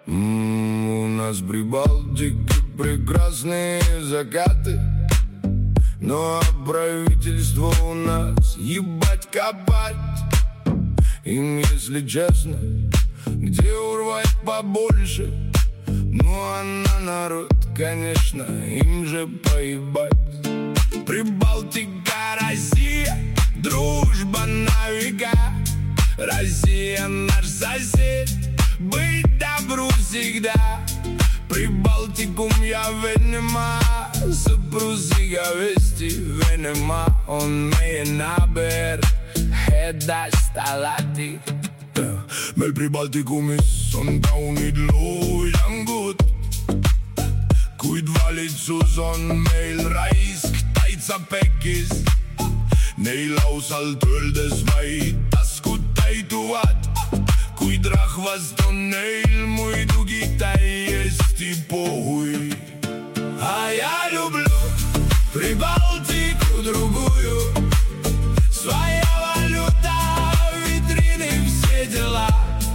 У нас в Прибалтике прекрасные закаты, но правительство у нас ебать копать. Им, если честно, где урвать побольше. Ну а на народ, конечно, им же поебать. Прибалтика, Россия, дружба на века. Россия наш сосед, быть добру всегда. Прибалтикум я венема, съпрузига вести венема. Он meie naaber, hädast alati. Meil Pribaltikumis on kaunid loojangud, kuid valitsus on meil raisk täitsa pekis. Neil ausalt öeldes vaid taskud täituvad, kuid rahvast on neil muidugi täiesti pohhui. А я люблю Прибалтику другую, своя валюта, витрины, все дела.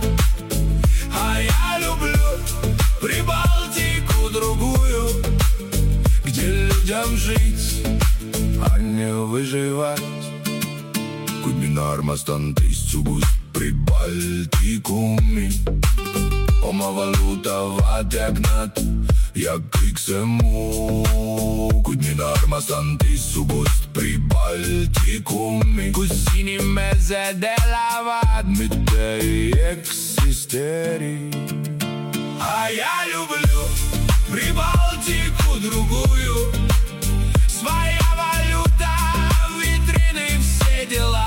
А я люблю Прибалтику другую, где людям жить, а не выживать. Kuid mina armastan teistsugust Pribaltikumi. Oma valuutavad jägnad ja kõik see muu. Kuid mina armastan teistsugust Pribaltikumi, kus inimesed elavad, mitte ei eksisteeri. А я люблю Прибалтику другую, своя валюта, витрины, все дела.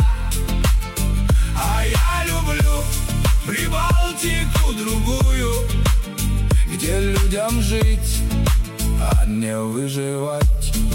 А я люблю Прибалтику другую, где людям жить, а не выживать.